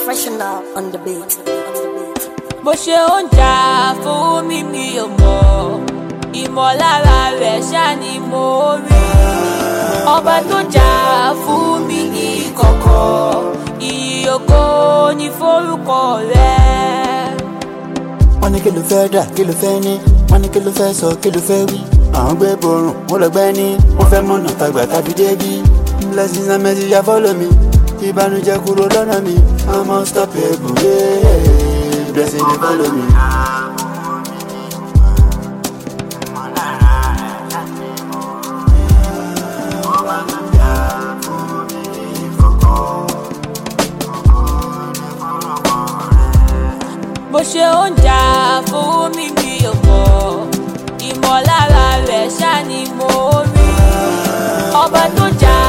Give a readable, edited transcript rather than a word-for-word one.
professional on the beat. Bó ṣe ń jà fún mi mi ò mọ̀, ìmọ̀lára rẹ̀ ṣá ni mo rí. Ọba tó jà fún mi ní ìkọ̀kọ̀, ìyìn ògo ni forúkọ rẹ̀. Wọ́n ní kí ló fẹ́ dà, kí ló fẹ́ ní, wọ́n ní kí ló fẹ́ sọ, kí ló fẹ́ wí. Àwọn gbé borùn, wọ́n lọ gbẹ́ ní, wọ́n fẹ́ mọ̀nà tàgbà tàbí débí. Blessings and mercy ya follow me, ìbànújẹ́ kúrò lọ́nà mi. I'm unstoppable, yeah. Blessings dey follow me. Bó ṣe ń jà fún mi mi ò mọ̀, ìmọ̀lára rẹ̀ ṣá ni mo rí. Ọba tó jà